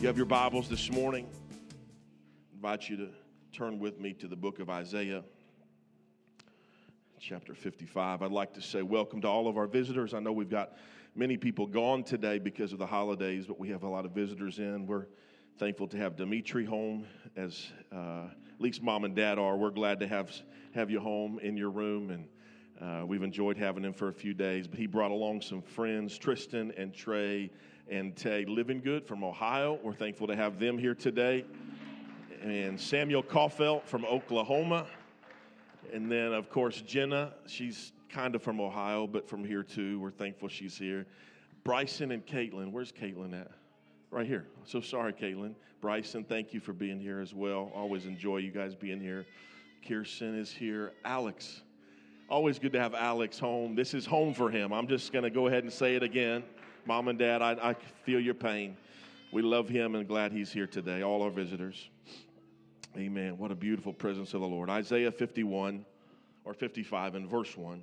You have your Bibles this morning. I invite you to turn with me to the book of Isaiah, chapter 55. I'd like to say welcome to all of our visitors. I know we've got many people gone today because of the holidays, but we have a lot of visitors in. We're thankful to have Dimitri home, as at least Mom and Dad are. We're glad to have you home in your room, and we've enjoyed having him for a few days. But he brought along some friends, Tristan and Trey and Tay Living Good from Ohio. We're thankful to have them here today. And Samuel Caulfield from Oklahoma. And then, of course, Jenna. She's kind of from Ohio, but from here too. We're thankful she's here. Bryson and Caitlin. Where's Caitlin at? Right here. So sorry, Caitlin. Bryson, thank you for being here as well. Always enjoy you guys being here. Kirsten is here. Alex. Always good to have Alex home. This is home for him. I'm just going to go ahead and say it again. Mom and Dad, I feel your pain. We love him and glad he's here today, all our visitors. Amen. What a beautiful presence of the Lord. Isaiah 51 or 55 and verse 1.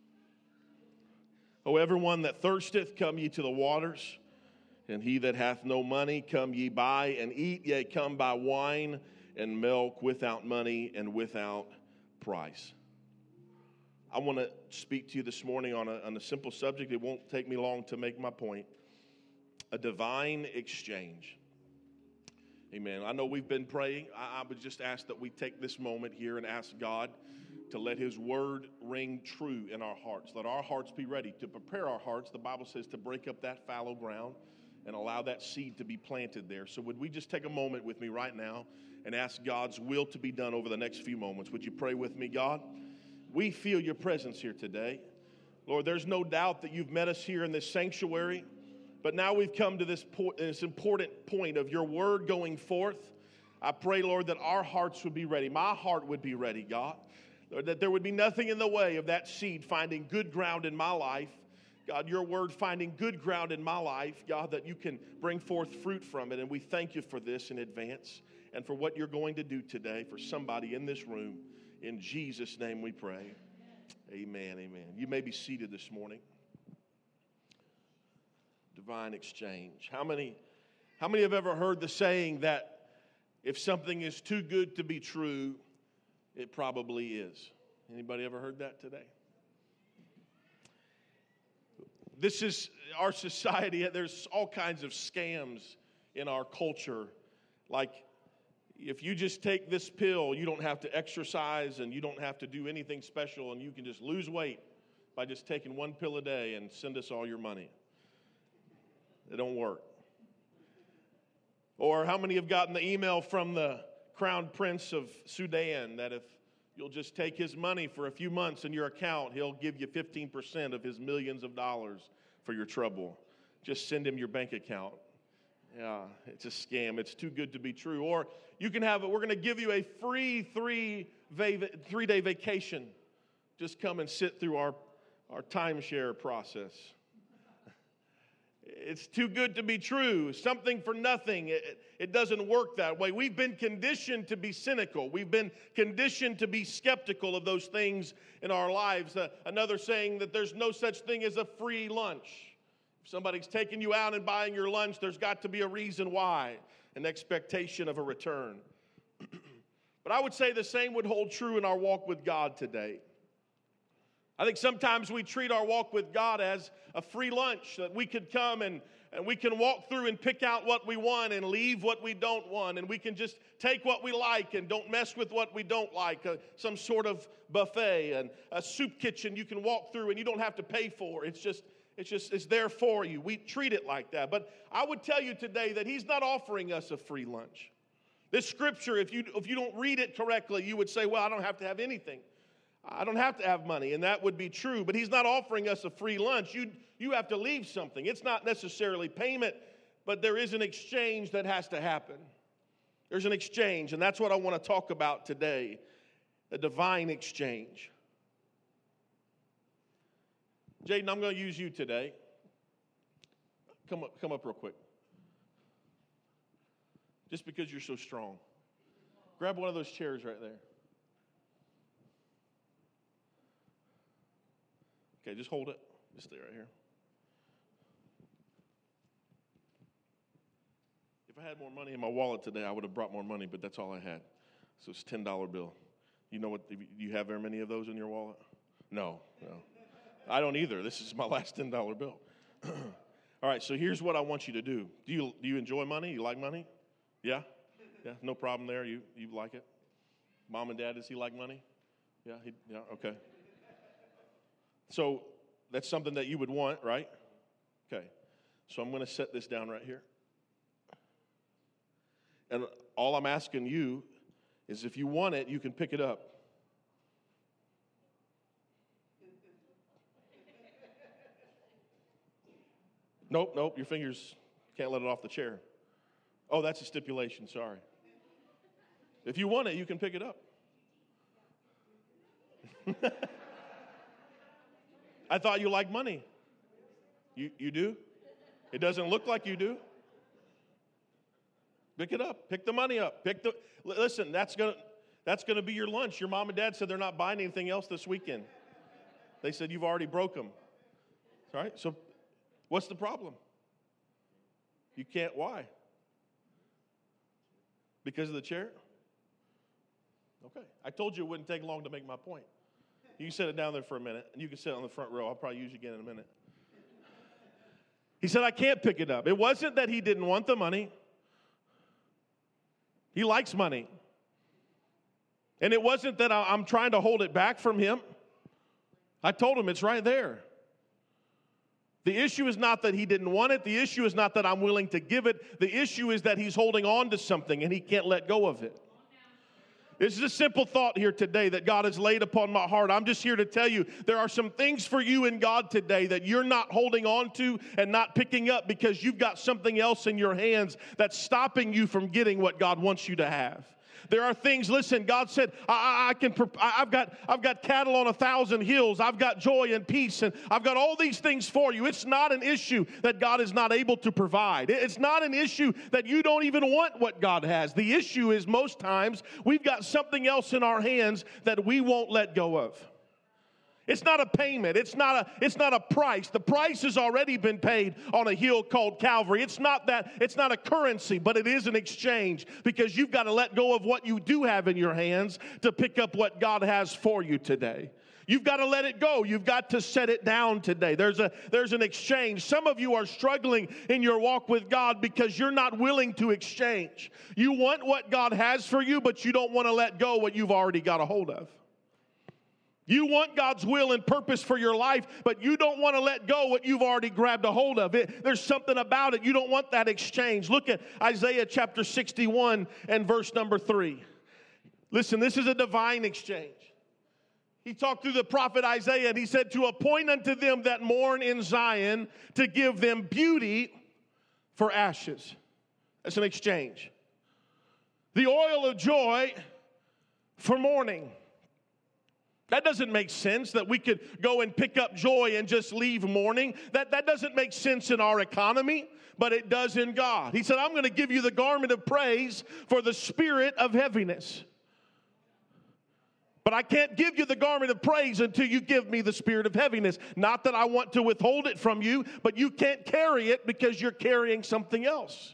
O everyone that thirsteth, come ye to the waters, and he that hath no money, come ye buy and eat, yea, come buy wine and milk without money and without price. I want to speak to you this morning on a simple subject. It won't take me long to make my point. A divine exchange. Amen. I know we've been praying. I would just ask that we take this moment here and ask God to let His word ring true in our hearts. Let our hearts be ready to prepare our hearts. The Bible says to break up that fallow ground and allow that seed to be planted there. So would we just take a moment with me right now and ask God's will to be done over the next few moments? Would you pray with me, God? We feel your presence here today. Lord, there's no doubt that you've met us here in this sanctuary, but now we've come to this important point of your word going forth. I pray, Lord, that our hearts would be ready. My heart would be ready, God. Lord, that there would be nothing in the way of that seed finding good ground in my life. God, your word finding good ground in my life, God, that you can bring forth fruit from it. And we thank you for this in advance and for what you're going to do today for somebody in this room. In Jesus' name we pray. Amen, amen. You may be seated this morning. Divine exchange. How many have ever heard the saying that if something is too good to be true, it probably is? Anybody ever heard that today? This is our society. There's all kinds of scams in our culture. Like, if you just take this pill, you don't have to exercise and you don't have to do anything special, and you can just lose weight by just taking one pill a day and send us all your money. It don't work. Or how many have gotten the email from the Crown Prince of Sudan that if you'll just take his money for a few months in your account, he'll give you 15% of his millions of dollars for your trouble. Just send him your bank account. Yeah, it's a scam. It's too good to be true. Or you can have it. We're going to give you a free three-day vacation. Just come and sit through our timeshare process. It's too good to be true. Something for nothing. It doesn't work that way. We've been conditioned to be cynical. We've been conditioned to be skeptical of those things in our lives. Another saying that there's no such thing as a free lunch. If somebody's taking you out and buying your lunch, there's got to be a reason why, an expectation of a return. But I would say the same would hold true in our walk with God today. I think sometimes we treat our walk with God as a free lunch, that we could come and we can walk through and pick out what we want and leave what we don't want, and we can just take what we like and don't mess with what we don't like, some sort of buffet and a soup kitchen you can walk through and you don't have to pay for. It's there for you. We treat it like that. But I would tell you today that he's not offering us a free lunch. This scripture, if you don't read it correctly, you would say, well, I don't have to have anything. I don't have to have money, and that would be true. But he's not offering us a free lunch. You have to leave something. It's not necessarily payment, but there is an exchange that has to happen. There's an exchange, and that's what I want to talk about today, a divine exchange. Jaden, I'm going to use you today. Come up real quick. Just because you're so strong. Grab one of those chairs right there. Okay, just hold it. Just stay right here. If I had more money in my wallet today, I would have brought more money, but that's all I had. So it's a $10 bill. You know what? Do you have very many of those in your wallet? No. I don't either. This is my last $10 bill. All right, so here's what I want you to do. Do you enjoy money? You like money? Yeah? Yeah, no problem there. You like it? Mom and Dad, does he like money? Yeah, okay. So that's something that you would want, right? Okay. So I'm going to set this down right here. And all I'm asking you is if you want it, you can pick it up. Nope, your fingers can't let it off the chair. Oh, that's a stipulation, sorry. If you want it, you can pick it up. I thought you liked money. You do? It doesn't look like you do. Pick it up. Pick the money up. Listen, that's gonna be your lunch. Your mom and dad said they're not buying anything else this weekend. They said you've already broke them. All right, so what's the problem? You can't. Why? Because of the chair? Okay. I told you it wouldn't take long to make my point. You can sit it down there for a minute, and you can sit on the front row. I'll probably use you again in a minute. He said, I can't pick it up. It wasn't that he didn't want the money. He likes money. And it wasn't that I'm trying to hold it back from him. I told him it's right there. The issue is not that he didn't want it. The issue is not that I'm willing to give it. The issue is that he's holding on to something and he can't let go of it. This is a simple thought here today that God has laid upon my heart. I'm just here to tell you there are some things for you in God today that you're not holding on to and not picking up because you've got something else in your hands that's stopping you from getting what God wants you to have. There are things, listen, God said, I've got cattle on 1,000 hills. I've got joy and peace, and I've got all these things for you. It's not an issue that God is not able to provide. It's not an issue that you don't even want what God has. The issue is most times we've got something else in our hands that we won't let go of. It's not a payment. It's not a price. The price has already been paid on a hill called Calvary. It's not a currency, but it is an exchange because you've got to let go of what you do have in your hands to pick up what God has for you today. You've got to let it go. You've got to set it down today. There's an exchange. Some of you are struggling in your walk with God because you're not willing to exchange. You want what God has for you, but you don't want to let go what you've already got a hold of. You want God's will and purpose for your life, but you don't want to let go what you've already grabbed a hold of. There's something about it. You don't want that exchange. Look at Isaiah chapter 61 and verse number 3. Listen, this is a divine exchange. He talked through the prophet Isaiah, and he said, to appoint unto them that mourn in Zion, to give them beauty for ashes. That's an exchange. The oil of joy for mourning. That doesn't make sense that we could go and pick up joy and just leave mourning. That doesn't make sense in our economy, but it does in God. He said, I'm going to give you the garment of praise for the spirit of heaviness. But I can't give you the garment of praise until you give me the spirit of heaviness. Not that I want to withhold it from you, but you can't carry it because you're carrying something else.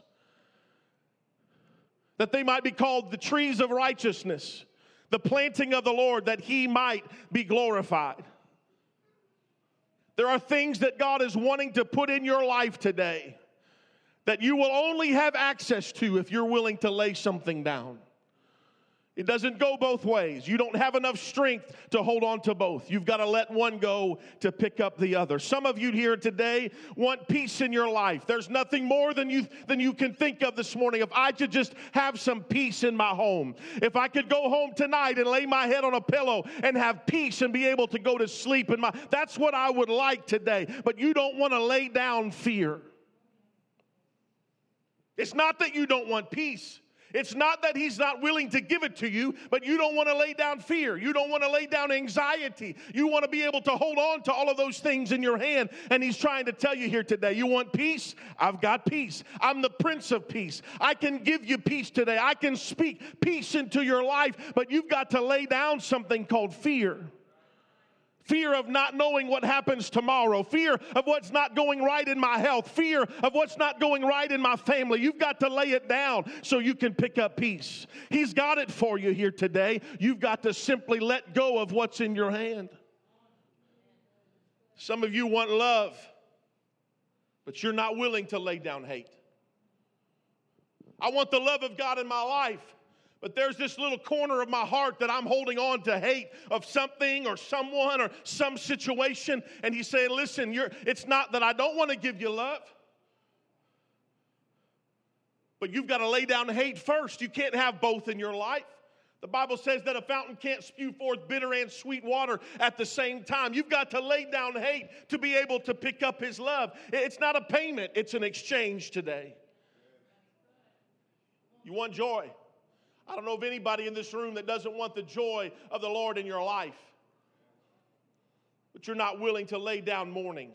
That they might be called the trees of righteousness, the planting of the Lord, that he might be glorified. There are things that God is wanting to put in your life today that you will only have access to if you're willing to lay something down. It doesn't go both ways. You don't have enough strength to hold on to both. You've got to let one go to pick up the other. Some of you here today want peace in your life. There's nothing more than you can think of this morning. If I could just have some peace in my home. If I could go home tonight and lay my head on a pillow and have peace and be able to go to sleep that's what I would like today. But you don't want to lay down fear. It's not that you don't want peace. It's not that he's not willing to give it to you, but you don't want to lay down fear. You don't want to lay down anxiety. You want to be able to hold on to all of those things in your hand. And he's trying to tell you here today, you want peace? I've got peace. I'm the Prince of Peace. I can give you peace today. I can speak peace into your life, but you've got to lay down something called fear. Fear of not knowing what happens tomorrow. Fear of what's not going right in my health. Fear of what's not going right in my family. You've got to lay it down so you can pick up peace. He's got it for you here today. You've got to simply let go of what's in your hand. Some of you want love, but you're not willing to lay down hate. I want the love of God in my life, but there's this little corner of my heart that I'm holding on to hate of something or someone or some situation. And he's saying, listen, it's not that I don't want to give you love, but you've got to lay down hate first. You can't have both in your life. The Bible says that a fountain can't spew forth bitter and sweet water at the same time. You've got to lay down hate to be able to pick up his love. It's not a payment, it's an exchange today. You want joy? I don't know of anybody in this room that doesn't want the joy of the Lord in your life. But you're not willing to lay down mourning.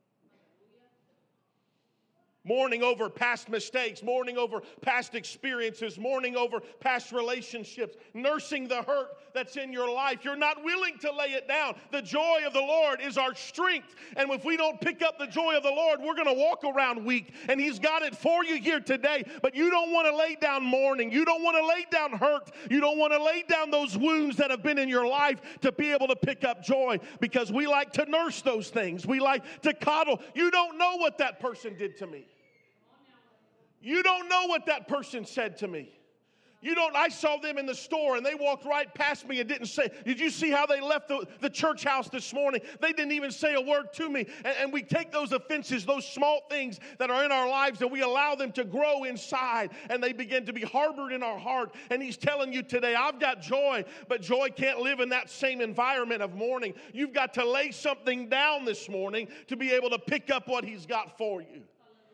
Mourning over past mistakes, mourning over past experiences, mourning over past relationships, nursing the hurt that's in your life. You're not willing to lay it down. The joy of the Lord is our strength. And if we don't pick up the joy of the Lord, we're going to walk around weak. And he's got it for you here today. But you don't want to lay down mourning. You don't want to lay down hurt. You don't want to lay down those wounds that have been in your life to be able to pick up joy, because we like to nurse those things. We like to coddle. You don't know what that person did to me. You don't know what that person said to me. I saw them in the store and they walked right past me and didn't say, did you see how they left the church house this morning? They didn't even say a word to me. And we take those offenses, those small things that are in our lives, and we allow them to grow inside, and they begin to be harbored in our heart. And he's telling you today, I've got joy, but joy can't live in that same environment of mourning. You've got to lay something down this morning to be able to pick up what he's got for you.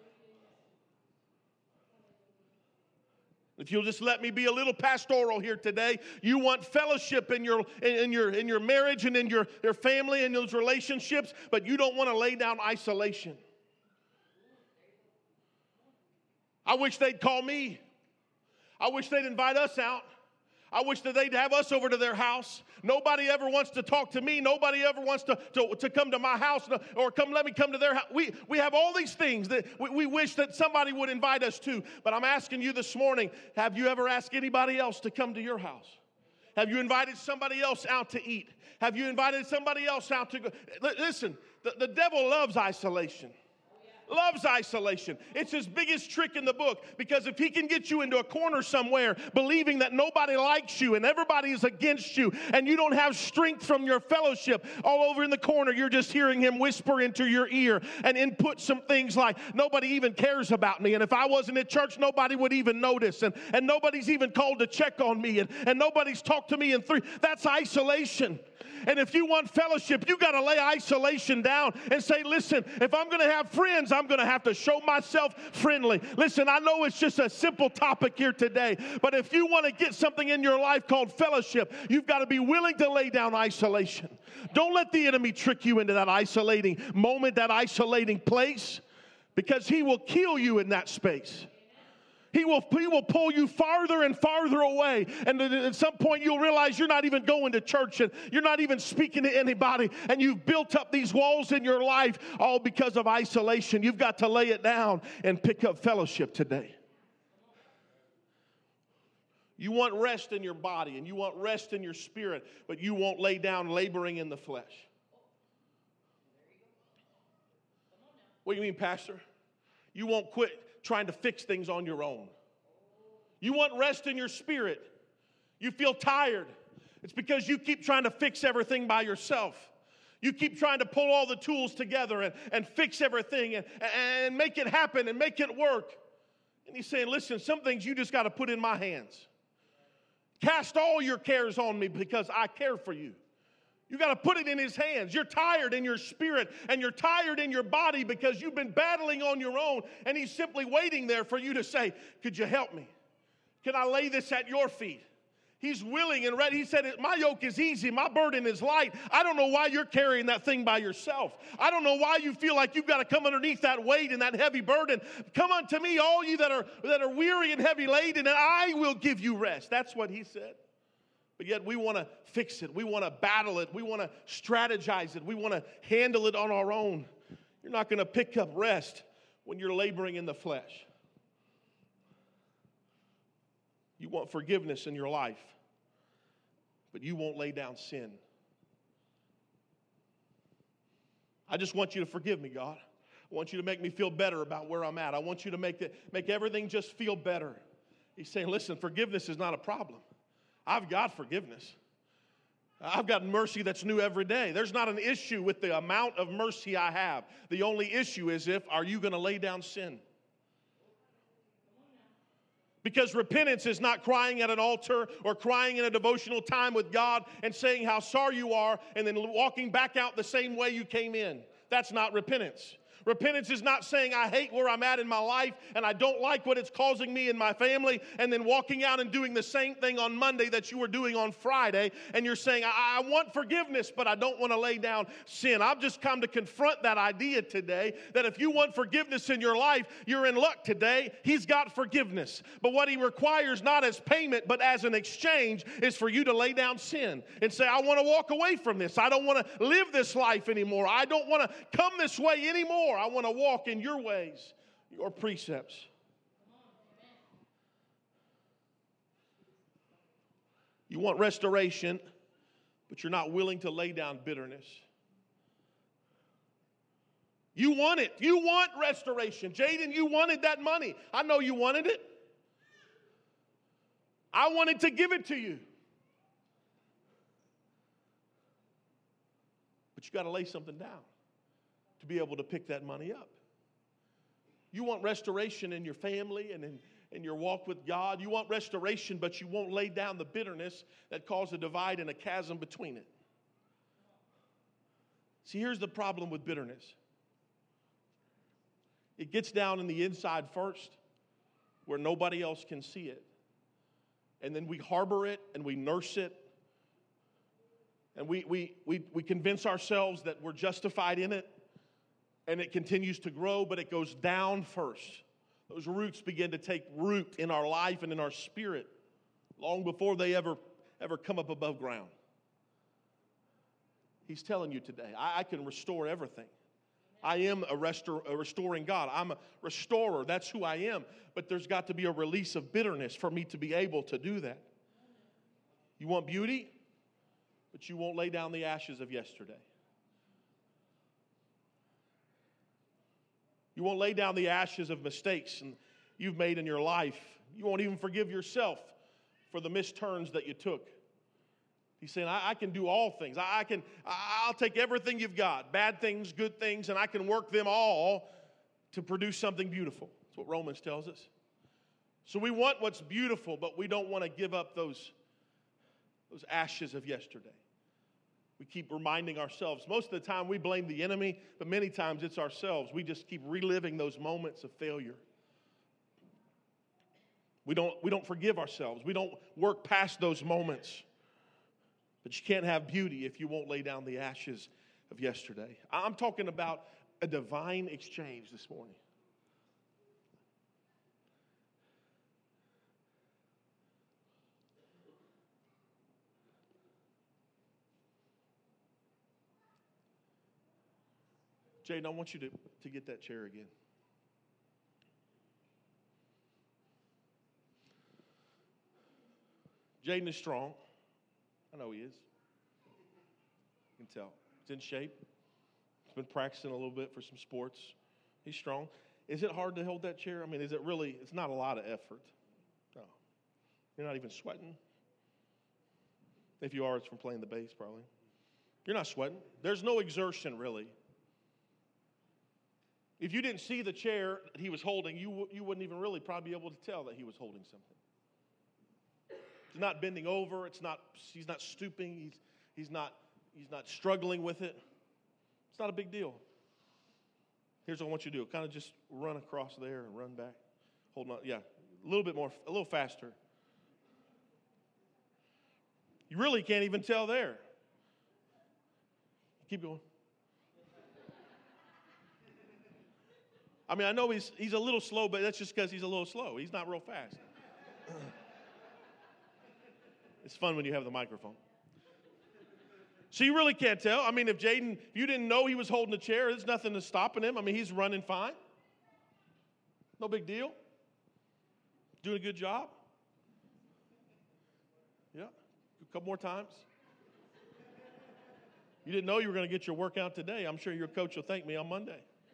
If you'll just let me be a little pastoral here today, you want fellowship in your marriage and in your family and those relationships, but you don't want to lay down isolation. I wish they'd call me. I wish they'd invite us out. I wish that they'd have us over to their house. Nobody ever wants to talk to me. Nobody ever wants to come to my house or let me come to their house. We have all these things that we wish that somebody would invite us to. But I'm asking you this morning, have you ever asked anybody else to come to your house? Have you invited somebody else out to eat? Have you invited somebody else out to go? Listen, the devil loves isolation. Loves isolation. It's his biggest trick in the book, because if he can get you into a corner somewhere believing that nobody likes you and everybody is against you and you don't have strength from your fellowship, all over in the corner you're just hearing him whisper into your ear and input some things like, nobody even cares about me, and if I wasn't at church nobody would even notice, and nobody's even called to check on me, and nobody's talked to me in 3. That's isolation. And if you want fellowship, you got to lay isolation down and say, listen, if I'm going to have friends, I'm going to have to show myself friendly. Listen, I know it's just a simple topic here today, but if you want to get something in your life called fellowship, you've got to be willing to lay down isolation. Don't let the enemy trick you into that isolating moment, that isolating place, because he will kill you in that space. He will pull you farther and farther away. And at some point you'll realize you're not even going to church and you're not even speaking to anybody. And you've built up these walls in your life all because of isolation. You've got to lay it down and pick up fellowship today. You want rest in your body and you want rest in your spirit, but you won't lay down laboring in the flesh. What do you mean, Pastor? You won't quit trying to fix things on your own. You want rest in your spirit. You feel tired. It's because you keep trying to fix everything by yourself. You keep trying to pull all the tools together and fix everything and make it happen and make it work. And he's saying, listen, some things you just got to put in my hands. Cast all your cares on me because I care for you. You got to put it in his hands. You're tired in your spirit and you're tired in your body because you've been battling on your own, and he's simply waiting there for you to say, could you help me? Can I lay this at your feet? He's willing and ready. He said, my yoke is easy, my burden is light. I don't know why you're carrying that thing by yourself. I don't know why you feel like you've got to come underneath that weight and that heavy burden. Come unto me, all you that are weary and heavy laden, and I will give you rest. That's what he said. But yet we want to fix it. We want to battle it. We want to strategize it. We want to handle it on our own. You're not going to pick up rest when you're laboring in the flesh. You want forgiveness in your life, but you won't lay down sin. I just want you to forgive me, God. I want you to make me feel better about where I'm at. I want you to make everything just feel better. He's saying, listen, forgiveness is not a problem. I've got forgiveness. I've got mercy that's new every day. There's not an issue with the amount of mercy I have. The only issue is are you going to lay down sin? Because repentance is not crying at an altar or crying in a devotional time with God and saying how sorry you are and then walking back out the same way you came in. That's not repentance. Repentance is not saying I hate where I'm at in my life and I don't like what it's causing me and my family, and then walking out and doing the same thing on Monday that you were doing on Friday, and you're saying I want forgiveness but I don't want to lay down sin. I've just come to confront that idea today that if you want forgiveness in your life, you're in luck today. He's got forgiveness. But what he requires, not as payment but as an exchange, is for you to lay down sin and say, I want to walk away from this. I don't want to live this life anymore. I don't want to come this way anymore. I want to walk in your ways, your precepts. You want restoration, but you're not willing to lay down bitterness. You want it. You want restoration. Jaden, you wanted that money. I know you wanted it. I wanted to give it to you. But you got to lay something down to be able to pick that money up. You want restoration in your family and in your walk with God. You want restoration, but you won't lay down the bitterness that caused a divide and a chasm between it. See, here's the problem with bitterness. It gets down in the inside first, where nobody else can see it. And then we harbor it and we nurse it. And we convince ourselves that we're justified in it. And it continues to grow, but it goes down first. Those roots begin to take root in our life and in our spirit long before they ever come up above ground. He's telling you today, I can restore everything. I am a restoring God. I'm a restorer. That's who I am. But there's got to be a release of bitterness for me to be able to do that. You want beauty, but you won't lay down the ashes of yesterday. You won't lay down the ashes of mistakes you've made in your life. You won't even forgive yourself for the misturns that you took. He's saying, I can do all things. I'll take everything you've got, bad things, good things, and I can work them all to produce something beautiful. That's what Romans tells us. So we want what's beautiful, but we don't want to give up those ashes of yesterday. We keep reminding ourselves. Most of the time we blame the enemy, but many times it's ourselves. We just keep reliving those moments of failure. We don't forgive ourselves. We don't work past those moments. But you can't have beauty if you won't lay down the ashes of yesterday. I'm talking about a divine exchange this morning. Jaden, I want you to get that chair again. Jaden is strong. I know he is. You can tell. He's in shape. He's been practicing a little bit for some sports. He's strong. Is it hard to hold that chair? I mean, is it really? It's not a lot of effort. No. You're not even sweating. If you are, it's from playing the bass probably. You're not sweating. There's no exertion really. If you didn't see the chair that he was holding, you wouldn't even really probably be able to tell that he was holding something. He's not bending over. He's not stooping. He's not struggling with it. It's not a big deal. Here's what I want you to do. Kind of just run across there and run back. Hold on. Yeah, a little bit more, a little faster. You really can't even tell there. Keep going. I mean, I know he's a little slow, but that's just because he's a little slow. He's not real fast. It's fun when you have the microphone. So you really can't tell. I mean, if you didn't know he was holding a chair, there's nothing that's stopping him. I mean, he's running fine. No big deal. Doing a good job. Yeah, a couple more times. You didn't know you were going to get your workout today. I'm sure your coach will thank me on Monday.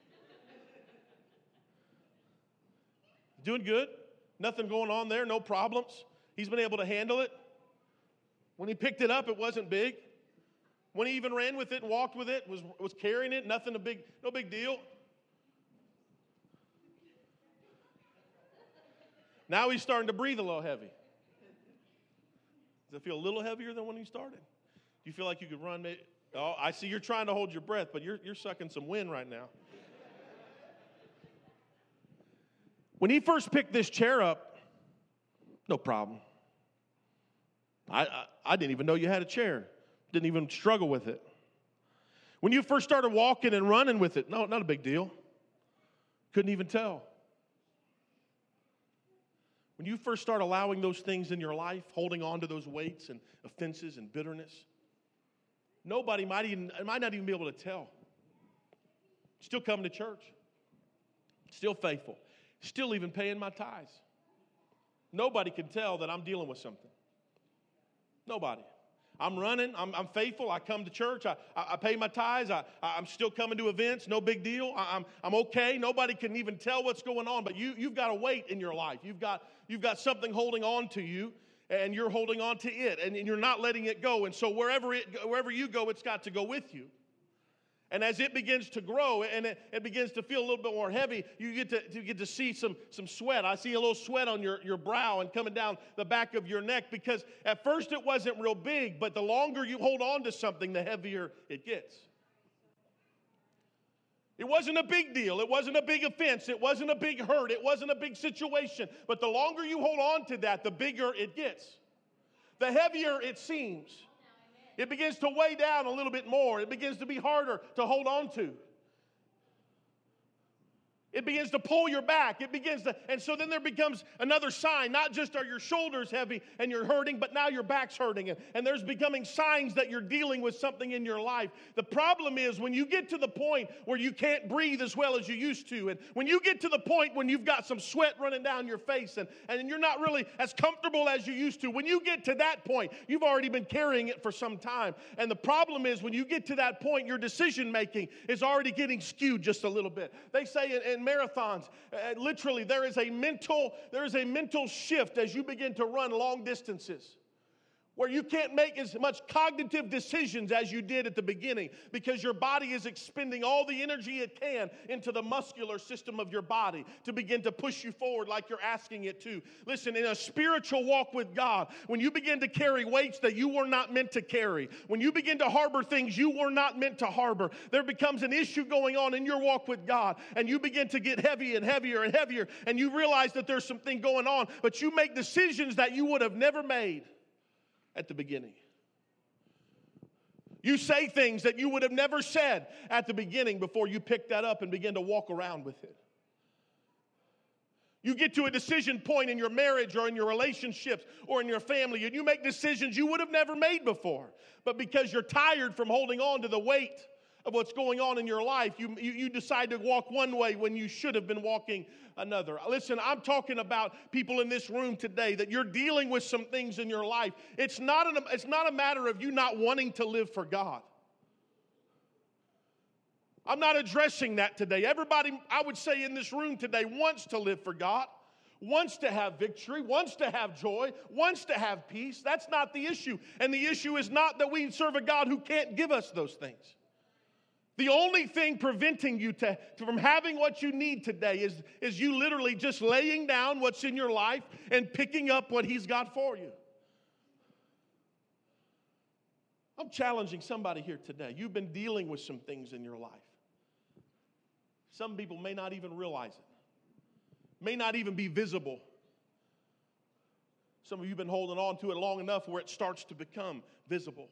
Doing good. Nothing going on there. No problems. He's been able to handle it. When he picked it up, it wasn't big. When he even ran with it and walked with it, was carrying it, no big deal. Now he's starting to breathe a little heavy. Does it feel a little heavier than when he started? Do you feel like you could run? Oh, I see you're trying to hold your breath, but you're sucking some wind right now. When he first picked this chair up, no problem. I didn't even know you had a chair. Didn't even struggle with it. When you first started walking and running with it, no, not a big deal. Couldn't even tell. When you first start allowing those things in your life, holding on to those weights and offenses and bitterness, nobody might not even be able to tell. Still coming to church. Still faithful. Still even paying my tithes. Nobody can tell that I'm dealing with something. Nobody. I'm running. I'm faithful. I come to church. I pay my tithes. I'm still coming to events. No big deal. I'm okay. Nobody can even tell what's going on. But you've got a weight in your life. You've got something holding on to you, and you're holding on to it, and you're not letting it go. And so wherever you go, it's got to go with you. And as it begins to grow and it begins to feel a little bit more heavy, you get to see some sweat. I see a little sweat on your brow and coming down the back of your neck, because at first it wasn't real big, but the longer you hold on to something, the heavier it gets. It wasn't a big deal. It wasn't a big offense. It wasn't a big hurt. It wasn't a big situation. But the longer you hold on to that, the bigger it gets. The heavier it seems. It begins to weigh down a little bit more. It begins to be harder to hold on to. It begins to pull your back. And so then there becomes another sign. Not just are your shoulders heavy and you're hurting, but now your back's hurting. And there's becoming signs that you're dealing with something in your life. The problem is when you get to the point where you can't breathe as well as you used to, and when you get to the point when you've got some sweat running down your face and you're not really as comfortable as you used to, when you get to that point, you've already been carrying it for some time. And the problem is when you get to that point, your decision making is already getting skewed just a little bit. They say in marathons, literally there is a mental shift as you begin to run long distances, where you can't make as much cognitive decisions as you did at the beginning, because your body is expending all the energy it can into the muscular system of your body to begin to push you forward like you're asking it to. Listen, in a spiritual walk with God, when you begin to carry weights that you were not meant to carry, when you begin to harbor things you were not meant to harbor, there becomes an issue going on in your walk with God, and you begin to get heavy and heavier and heavier, and you realize that there's something going on, but you make decisions that you would have never made at the beginning. You say things that you would have never said at the beginning before you pick that up and begin to walk around with it. You get to a decision point in your marriage or in your relationships or in your family, and you make decisions you would have never made before. But because you're tired from holding on to the weight of what's going on in your life, you decide to walk one way when you should have been walking another. Listen, I'm talking about people in this room today that you're dealing with some things in your life. It's not a matter of you not wanting to live for God. I'm not addressing that today. Everybody, I would say, in this room today wants to live for God, wants to have victory, wants to have joy, wants to have peace. That's not the issue. And the issue is not that we serve a God who can't give us those things. The only thing preventing you from having what you need today is you literally just laying down what's in your life and picking up what He's got for you. I'm challenging somebody here today. You've been dealing with some things in your life. Some people may not even realize it, may not even be visible. Some of you have been holding on to it long enough where it starts to become visible.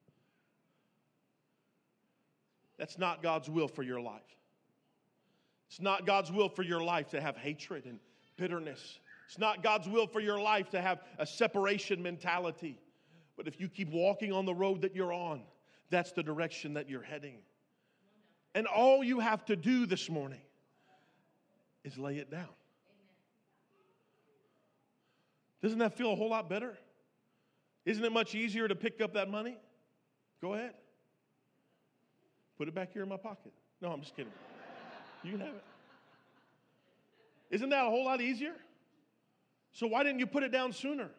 That's not God's will for your life. It's not God's will for your life to have hatred and bitterness. It's not God's will for your life to have a separation mentality. But if you keep walking on the road that you're on, that's the direction that you're heading. And all you have to do this morning is lay it down. Doesn't that feel a whole lot better? Isn't it much easier to pick up that money? Go ahead. Put it back here in my pocket. No, I'm just kidding. You can have it. Isn't that a whole lot easier? So why didn't you put it down sooner?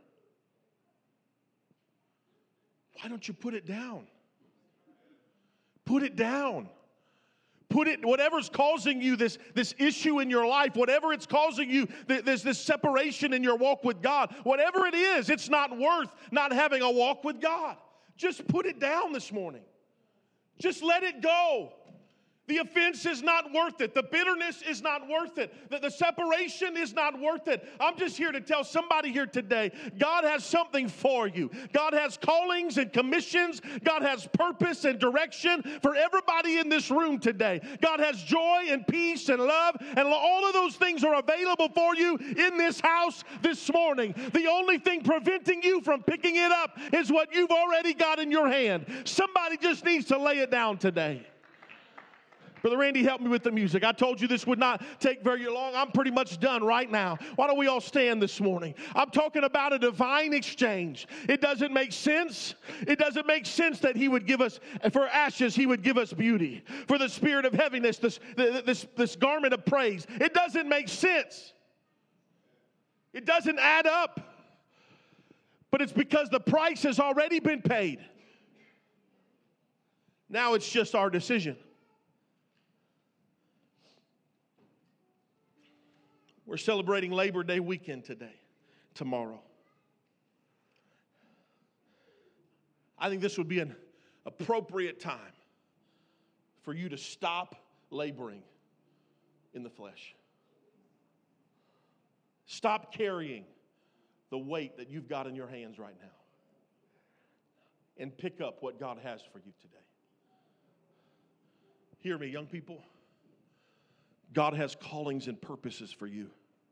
Why don't you put it down? Put it down. Put it, whatever's causing you this issue in your life, whatever it's causing you, this separation in your walk with God, whatever it is, it's not worth not having a walk with God. Just put it down this morning. Just let it go. The offense is not worth it. The bitterness is not worth it. The separation is not worth it. I'm just here to tell somebody here today, God has something for you. God has callings and commissions. God has purpose and direction for everybody in this room today. God has joy and peace and love, and all of those things are available for you in this house this morning. The only thing preventing you from picking it up is what you've already got in your hand. Somebody just needs to lay it down today. Brother Randy, help me with the music. I told you this would not take very long. I'm pretty much done right now. Why don't we all stand this morning? I'm talking about a divine exchange. It doesn't make sense. It doesn't make sense that he would give us, for ashes, he would give us beauty. For the spirit of heaviness, this garment of praise. It doesn't make sense. It doesn't add up. But it's because the price has already been paid. Now it's just our decision. We're celebrating Labor Day weekend tomorrow. I think this would be an appropriate time for you to stop laboring in the flesh. Stop carrying the weight that you've got in your hands right now and pick up what God has for you today. Hear me, young people. God has callings and purposes for you.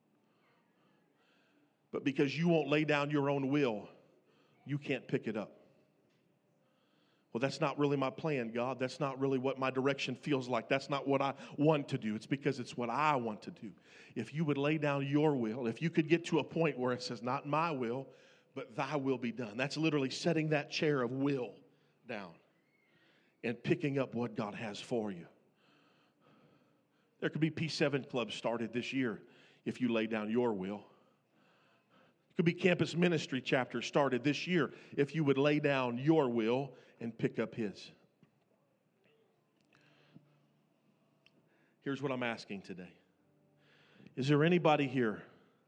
But because you won't lay down your own will, you can't pick it up. Well, that's not really my plan, God. That's not really what my direction feels like. That's not what I want to do. It's because it's what I want to do. If you would lay down your will, if you could get to a point where it says, not my will, but thy will be done. That's literally setting that chair of will down and picking up what God has for you. There could be P7 clubs started this year if you lay down your will. There could be campus ministry chapters started this year if you would lay down your will and pick up his. Here's what I'm asking today. Is there anybody here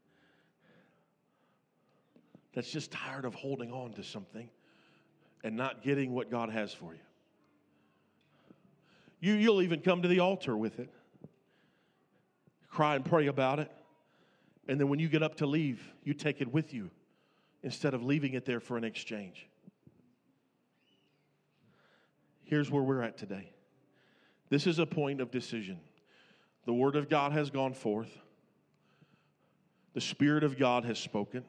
that's just tired of holding on to something and not getting what God has for you? You'll even come to the altar with it. Cry and pray about it. And then when you get up to leave, you take it with you instead of leaving it there for an exchange. Here's where we're at today. This is a point of decision. The Word of God has gone forth. The Spirit of God has spoken.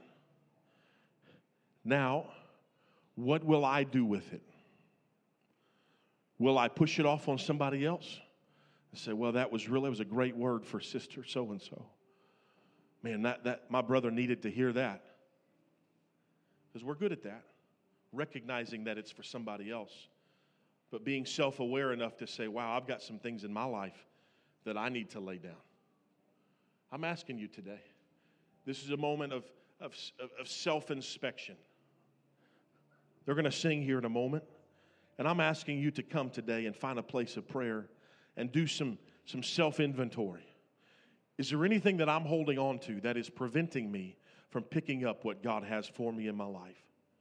Now, what will I do with it? Will I push it off on somebody else? I say, well, that was a great word for sister so-and-so. Man, that my brother needed to hear that. Because we're good at that. Recognizing that it's for somebody else. But being self-aware enough to say, wow, I've got some things in my life that I need to lay down. I'm asking you today. This is a moment of self-inspection. They're going to sing here in a moment. And I'm asking you to come today and find a place of prayer and do some self-inventory. Is there anything that I'm holding on to that is preventing me from picking up what God has for me in my life?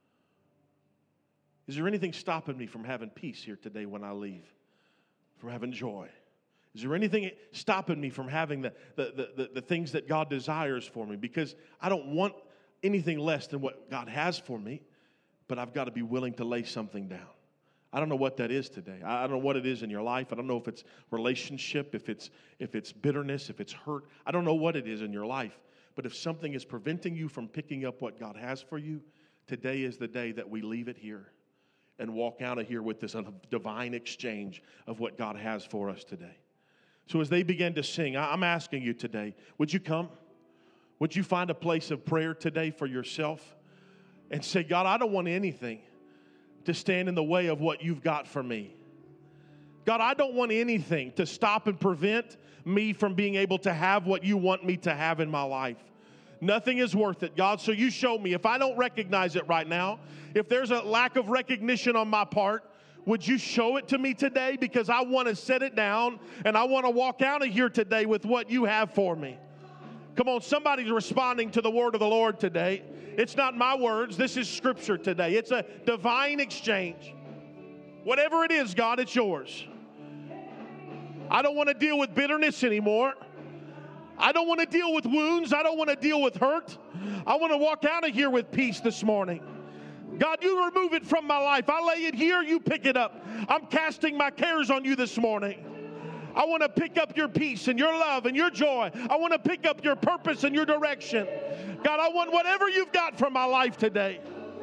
Is there anything stopping me from having peace here today when I leave? From having joy? Is there anything stopping me from having the things that God desires for me? Because I don't want anything less than what God has for me, but I've got to be willing to lay something down. I don't know what that is today. I don't know what it is in your life. I don't know if it's relationship, if it's bitterness, if it's hurt. I don't know what it is in your life. But if something is preventing you from picking up what God has for you, Today is the day that we leave it here and walk out of here with this divine exchange of what God has for us today. So as they begin to sing, I'm asking you today, would you come? Would you find a place of prayer today for yourself and say, God, I don't want anything to stand in the way of what you've got for me. God, I don't want anything to stop and prevent me from being able to have what you want me to have in my life. Nothing is worth it, God, so you show me. If I don't recognize it right now, if there's a lack of recognition on my part, would you show it to me today? Because I want to set it down and I want to walk out of here today with what you have for me. Come on, somebody's responding to the word of the Lord today. It's not my words. This is Scripture today. It's a divine exchange. Whatever it is, God, it's yours. I don't want to deal with bitterness anymore. I don't want to deal with wounds. I don't want to deal with hurt. I want to walk out of here with peace this morning. God, you remove it from my life. I lay it here, you pick it up. I'm casting my cares on you this morning. I want to pick up your peace and your love and your joy. I want to pick up your purpose and your direction. God, I want whatever you've got for my life today.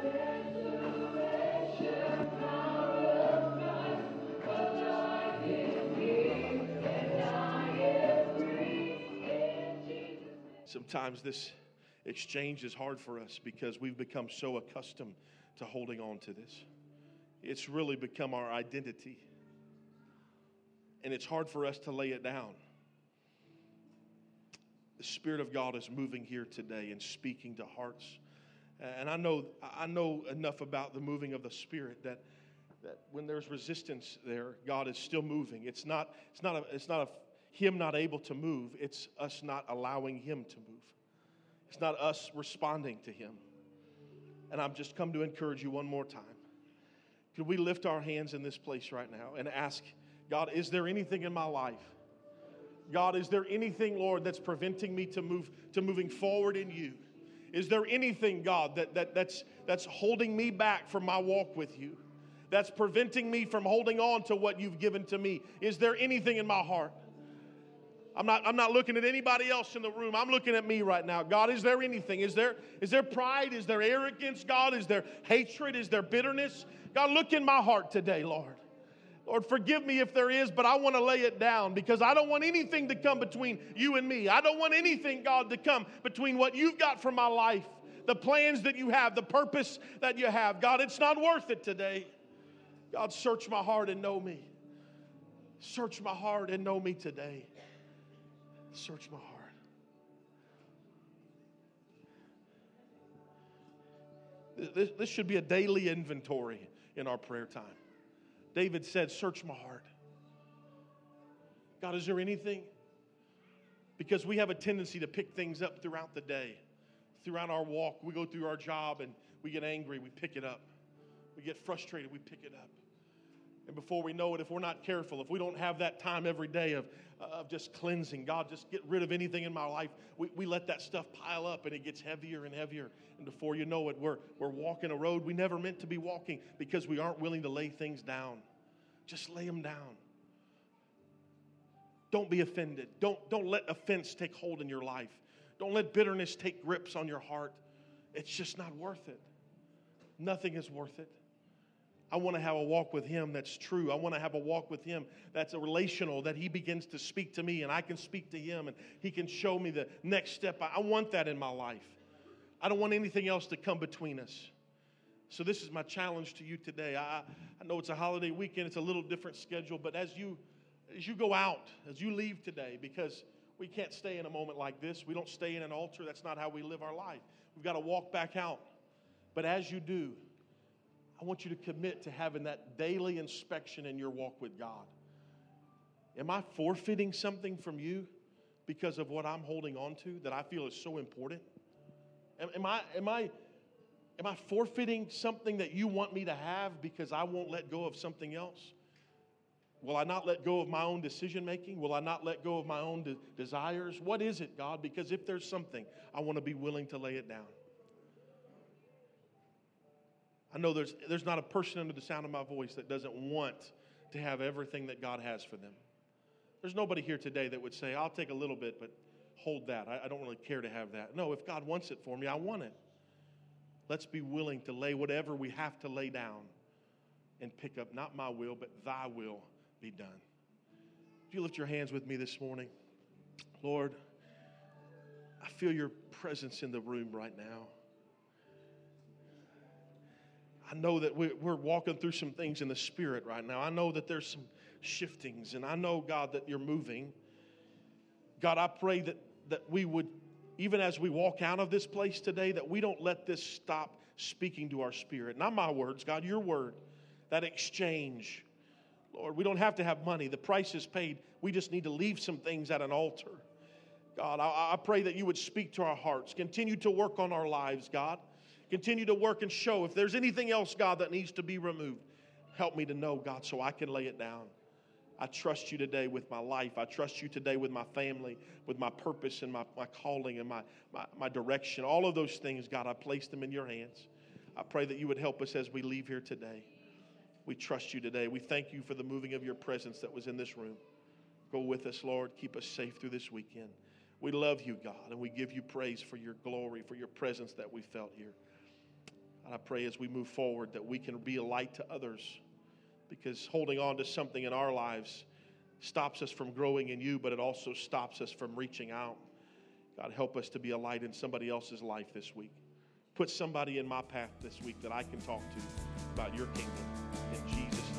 Sometimes this exchange is hard for us because we've become so accustomed to holding on to this. It's really become our identity. And it's hard for us to lay it down. The Spirit of God is moving here today and speaking to hearts. And I know enough about the moving of the Spirit that when there's resistance there, God is still moving. It's not Him not able to move. It's us not allowing Him to move. It's not us responding to Him. And I've just come to encourage you one more time. Could we lift our hands in this place right now and ask, God, is there anything in my life? God, is there anything, Lord, that's preventing me to moving forward in you? Is there anything, God, that's holding me back from my walk with you? That's preventing me from holding on to what you've given to me? Is there anything in my heart? I'm not looking at anybody else in the room. I'm looking at me right now. God, is there anything? Is there pride? Is there arrogance, God? Is there hatred? Is there bitterness? God, look in my heart today, Lord. Lord, forgive me if there is, but I want to lay it down because I don't want anything to come between you and me. I don't want anything, God, to come between what you've got for my life, the plans that you have, the purpose that you have. God, it's not worth it today. God, search my heart and know me. Search my heart and know me today. Search my heart. This should be a daily inventory in our prayer time. David said, search my heart. God, is there anything? Because we have a tendency to pick things up throughout the day. Throughout our walk, we go through our job and we get angry, we pick it up. We get frustrated, we pick it up. And before we know it, if we're not careful, if we don't have that time every day of just cleansing, God, just get rid of anything in my life, we let that stuff pile up and it gets heavier and heavier. And before you know it, we're walking a road we never meant to be walking because we aren't willing to lay things down. Just lay them down. Don't be offended. Don't let offense take hold in your life. Don't let bitterness take grips on your heart. It's just not worth it. Nothing is worth it. I want to have a walk with Him that's true. I want to have a walk with Him that's a relational, that He begins to speak to me and I can speak to Him and He can show me the next step. I want that in my life. I don't want anything else to come between us. So this is my challenge to you today. I know it's a holiday weekend. It's a little different schedule, but as you go out, as you leave today, because we can't stay in a moment like this. We don't stay in an altar. That's not how we live our life. We've got to walk back out. But as you do, I want you to commit to having that daily inspection in your walk with God. Am I forfeiting something from you because of what I'm holding on to that I feel is so important? Am I forfeiting something that you want me to have because I won't let go of something else? Will I not let go of my own decision making? Will I not let go of my own desires? What is it, God? Because if there's something, I want to be willing to lay it down. I know there's not a person under the sound of my voice that doesn't want to have everything that God has for them. There's nobody here today that would say, I'll take a little bit, but hold that. I don't really care to have that. No, if God wants it for me, I want it. Let's be willing to lay whatever we have to lay down and pick up, not my will, but thy will be done. Would you lift your hands with me this morning? Lord, I feel your presence in the room right now. I know that we're walking through some things in the Spirit right now. I know that there's some shiftings, and I know, God, that you're moving. God, I pray that we would, even as we walk out of this place today, that we don't let this stop speaking to our spirit. Not my words, God, your word. That exchange. Lord, we don't have to have money. The price is paid. We just need to leave some things at an altar. God, I pray that you would speak to our hearts. Continue to work on our lives, God. Continue to work and show. If there's anything else, God, that needs to be removed, help me to know, God, so I can lay it down. I trust you today with my life. I trust you today with my family, with my purpose and my calling and my direction. All of those things, God, I place them in your hands. I pray that you would help us as we leave here today. We trust you today. We thank you for the moving of your presence that was in this room. Go with us, Lord. Keep us safe through this weekend. We love you, God, and we give you praise for your glory, for your presence that we felt here. And I pray as we move forward that we can be a light to others, because holding on to something in our lives stops us from growing in you, but it also stops us from reaching out. God, help us to be a light in somebody else's life this week. Put somebody in my path this week that I can talk to about your kingdom. In Jesus' name.